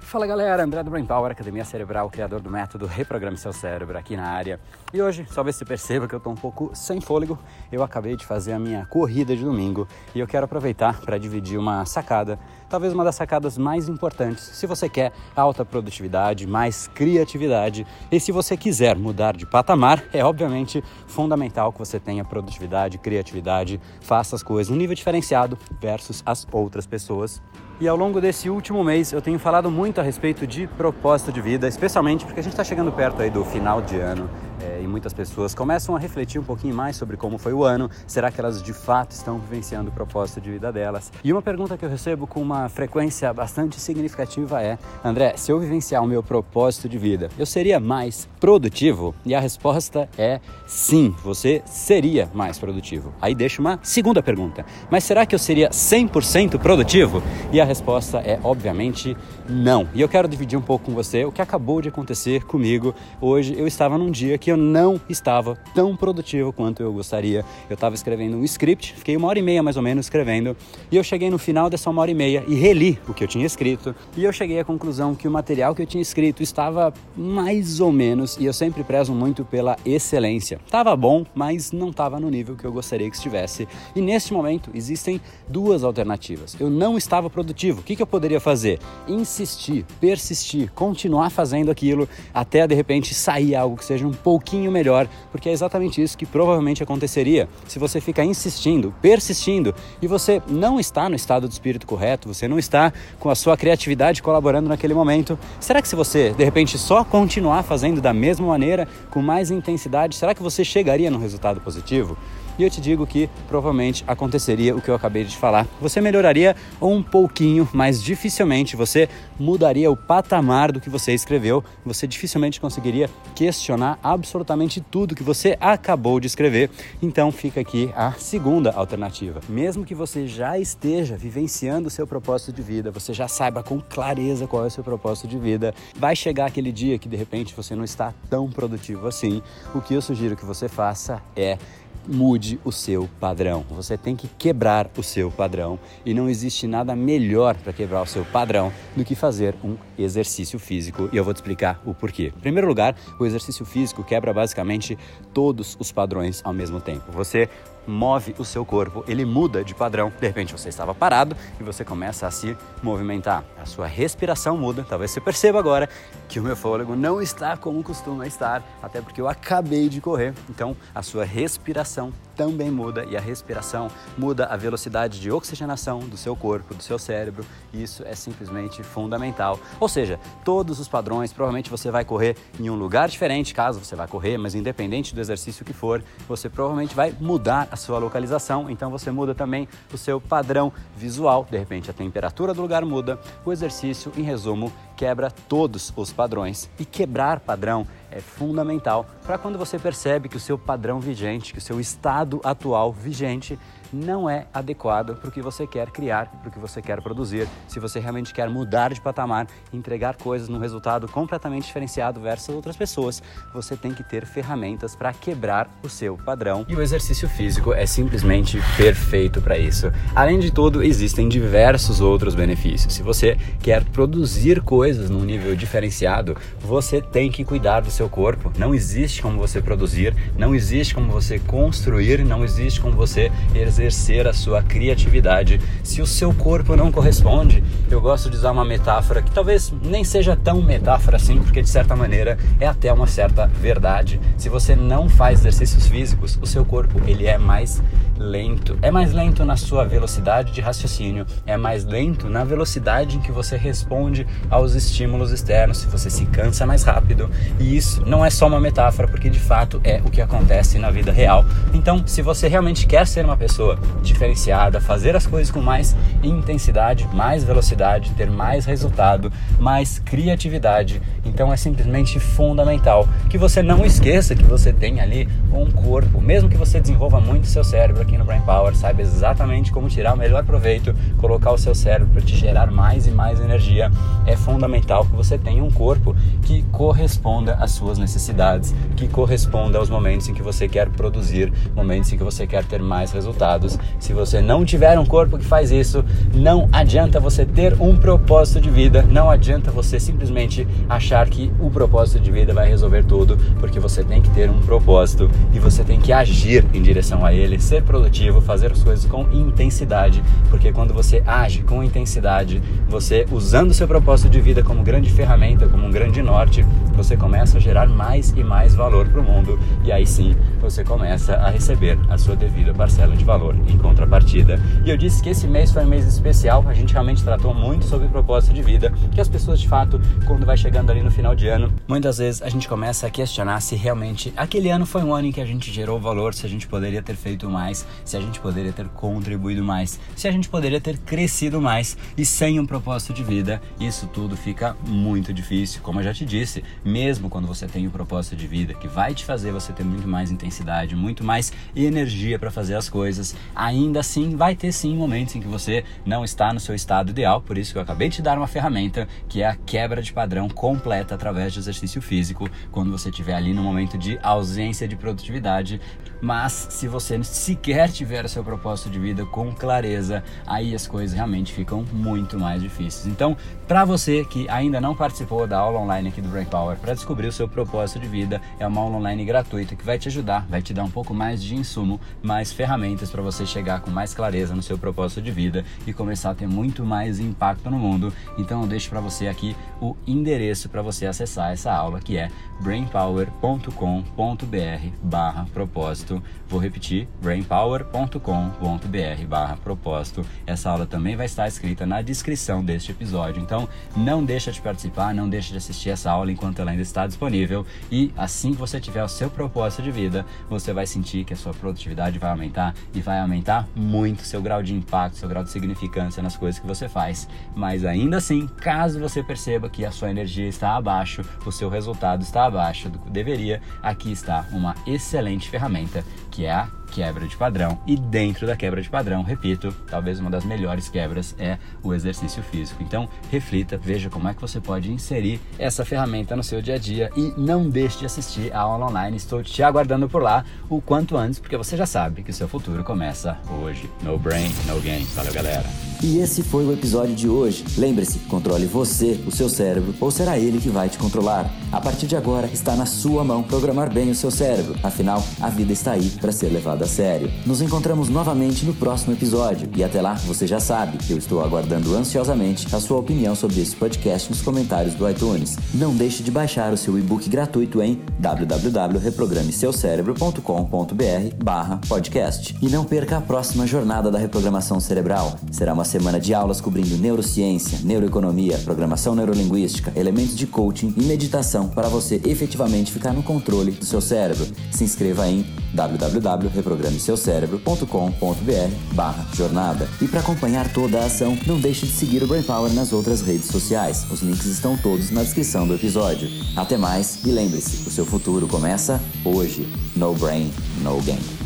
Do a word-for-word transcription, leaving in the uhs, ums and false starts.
Fala galera, André do Brain Power, Academia Cerebral, criador do método Reprograme Seu Cérebro aqui na área. E hoje, só ver se você perceba que eu tô um pouco sem fôlego, eu acabei de fazer a minha corrida de domingo e eu quero aproveitar para dividir uma sacada, talvez uma das sacadas mais importantes, se você quer alta produtividade, mais criatividade e se você quiser mudar de patamar, é obviamente fundamental que você tenha produtividade, criatividade, faça as coisas num nível diferenciado versus as outras pessoas. E ao longo desse último mês eu tenho falado muito a respeito de propósito de vida, especialmente porque a gente está chegando perto aí do final de ano é, e muitas pessoas começam a refletir um pouquinho mais sobre como foi o ano, será que elas de fato estão vivenciando o propósito de vida delas? E uma pergunta que eu recebo com uma frequência bastante significativa é: André, se eu vivenciar o meu propósito de vida, eu seria mais produtivo? E a resposta é sim, você seria mais produtivo. Aí deixa uma segunda pergunta: mas será que eu seria cem por cento produtivo? E a A resposta é, obviamente, não. E eu quero dividir um pouco com você o que acabou de acontecer comigo. Hoje eu estava num dia que eu não estava tão produtivo quanto eu gostaria. Eu estava escrevendo um script, fiquei uma hora e meia mais ou menos escrevendo, e eu cheguei no final dessa uma hora e meia e reli o que eu tinha escrito, e eu cheguei à conclusão que o material que eu tinha escrito estava mais ou menos, e eu sempre prezo muito pela excelência. Estava bom, mas não estava no nível que eu gostaria que estivesse. E neste momento existem duas alternativas. Eu não estava produtivo. O que, que eu poderia fazer? Insistir, persistir, continuar fazendo aquilo até de repente sair algo que seja um pouquinho melhor, porque é exatamente isso que provavelmente aconteceria se você ficar insistindo, persistindo e você não está no estado de espírito correto, você não está com a sua criatividade colaborando naquele momento. Será que se você de repente só continuar fazendo da mesma maneira, com mais intensidade, será que você chegaria num resultado positivo? E eu te digo que provavelmente aconteceria o que eu acabei de falar. Você melhoraria um pouquinho, mas dificilmente você mudaria o patamar do que você escreveu. Você dificilmente conseguiria questionar absolutamente tudo que você acabou de escrever. Então fica aqui a segunda alternativa. Mesmo que você já esteja vivenciando o seu propósito de vida, você já saiba com clareza qual é o seu propósito de vida, vai chegar aquele dia que de repente você não está tão produtivo assim. O que eu sugiro que você faça é: mude o seu padrão. Você tem que quebrar o seu padrão e não existe nada melhor para quebrar o seu padrão do que fazer um exercício físico, e eu vou te explicar o porquê. Em primeiro lugar, o exercício físico quebra basicamente todos os padrões ao mesmo tempo. Você move o seu corpo, ele muda de padrão. De repente você estava parado e você começa a se movimentar. A sua respiração muda. Talvez você perceba agora que o meu fôlego não está como costuma estar, até porque eu acabei de correr. Então a sua respiração também muda, e a respiração muda a velocidade de oxigenação do seu corpo, do seu cérebro, e isso é simplesmente fundamental. Ou seja, todos os padrões, provavelmente você vai correr em um lugar diferente, caso você vá correr, mas independente do exercício que for, você provavelmente vai mudar a sua localização, então você muda também o seu padrão visual. De repente a temperatura do lugar muda. O exercício, em resumo, quebra todos os padrões, e quebrar padrão é fundamental para quando você percebe que o seu padrão vigente, que o seu estado atual vigente não é adequado para o que você quer criar, para o que você quer produzir. Se você realmente quer mudar de patamar, entregar coisas num resultado completamente diferenciado versus outras pessoas, você tem que ter ferramentas para quebrar o seu padrão. E o exercício físico é simplesmente perfeito para isso. Além de tudo, existem diversos outros benefícios. Se você quer produzir coisas num nível diferenciado, você tem que cuidar do seu corpo. Não existe como você produzir, não existe como você construir, não existe como você exercer a sua criatividade se o seu corpo não corresponde. Eu gosto de usar uma metáfora que talvez nem seja tão metáfora assim, porque de certa maneira é até uma certa verdade. Se você não faz exercícios físicos, o seu corpo ele é mais lento. É mais lento na sua velocidade de raciocínio, é mais lento na velocidade em que você responde aos estímulos externos, se você se cansa mais rápido. E isso não é só uma metáfora, porque de fato é o que acontece na vida real. Então, se você realmente quer ser uma pessoa diferenciada, fazer as coisas com mais intensidade, mais velocidade, ter mais resultado, mais criatividade, então é simplesmente fundamental que você não esqueça que você tem ali um corpo, mesmo que você desenvolva muito seu cérebro, aqui no Brain Power saiba exatamente como tirar o melhor proveito, colocar o seu cérebro para te gerar mais e mais energia, é fundamental que você tenha um corpo que corresponda às suas necessidades, que corresponda aos momentos em que você quer produzir, momentos em que você quer ter mais resultados. Se você não tiver um corpo que faz isso, não adianta você ter um propósito de vida, não adianta você simplesmente achar que o propósito de vida vai resolver tudo, porque você tem que ter um propósito e você tem que agir em direção a ele, ser produtivo, fazer as coisas com intensidade, porque quando você age com intensidade, você usando o seu propósito de vida como grande ferramenta, como um grande norte, você começa a gerar mais e mais valor para o mundo, e aí sim você começa a receber a sua devida parcela de valor em contrapartida. E eu disse que esse mês foi um mês especial, a gente realmente tratou muito sobre propósito de vida, que as pessoas de fato, quando vai chegando ali no final de ano, muitas vezes a gente começa a questionar se realmente aquele ano foi um ano em que a gente gerou valor, se a gente poderia ter feito mais, se a gente poderia ter contribuído mais, se a gente poderia ter crescido mais, e sem um propósito de vida, isso tudo fica muito difícil. Como eu já te disse, mesmo quando você tem um propósito de vida que vai te fazer você ter muito mais intensidade, muito mais energia para fazer as coisas, ainda assim vai ter sim momentos em que você não está no seu estado ideal. Por isso que eu acabei de te dar uma ferramenta que é a quebra de padrão completa através de exercício físico, quando você estiver ali no momento de ausência de produtividade. Mas se você sequer tiver o seu propósito de vida com clareza, aí as coisas realmente ficam muito mais difíceis. Então, para você que ainda não participou da aula online aqui do Brain Power para descobrir o seu propósito de vida, é uma aula online gratuita que vai te ajudar, vai te dar um pouco mais de insumo, mais ferramentas para você chegar com mais clareza no seu propósito de vida e começar a ter muito mais impacto no mundo. Então eu deixo para você aqui o endereço para você acessar essa aula, que é brainpower ponto com ponto br barra propósito. Vou repetir, brainpower ponto com ponto br barra propósito. Essa aula também vai estar escrita na descrição deste episódio, então não deixa de participar, não deixa de assistir essa aula enquanto ela ainda está disponível, e assim que você tiver o seu propósito de vida, você vai sentir que a sua produtividade vai aumentar, e vai aumentar muito seu grau de impacto, seu grau de significância nas coisas que você faz. Mas ainda assim, caso você perceba que a sua energia está abaixo, o seu resultado está abaixo do que deveria, aqui está uma excelente ferramenta, que é a quebra de padrão. E dentro da quebra de padrão, repito, talvez uma das melhores quebras é o exercício físico. Então reflita, veja como é que você pode inserir essa ferramenta no seu dia a dia, e não deixe de assistir a aula online. Estou te aguardando por lá o quanto antes, porque você já sabe que o seu futuro começa hoje. No brain, no gain. Valeu, galera! E esse foi o episódio de hoje. Lembre-se, controle você, o seu cérebro, ou será ele que vai te controlar? A partir de agora, está na sua mão programar bem o seu cérebro. Afinal, a vida está aí para ser levada a sério. Nos encontramos novamente no próximo episódio. E até lá, você já sabe, eu estou aguardando ansiosamente a sua opinião sobre esse podcast nos comentários do iTunes. Não deixe de baixar o seu e-book gratuito em w w w ponto reprograme seu cérebro ponto com ponto br barra podcast. E não perca a próxima jornada da reprogramação cerebral. Será uma semana de aulas cobrindo neurociência, neuroeconomia, programação neurolinguística, elementos de coaching e meditação para você efetivamente ficar no controle do seu cérebro. Se inscreva em w w w ponto reprograme seu cérebro ponto com ponto br barra jornada. E para acompanhar toda a ação, não deixe de seguir o Brain Power nas outras redes sociais. Os links estão todos na descrição do episódio. Até mais e lembre-se, o seu futuro começa hoje. No brain, no gain.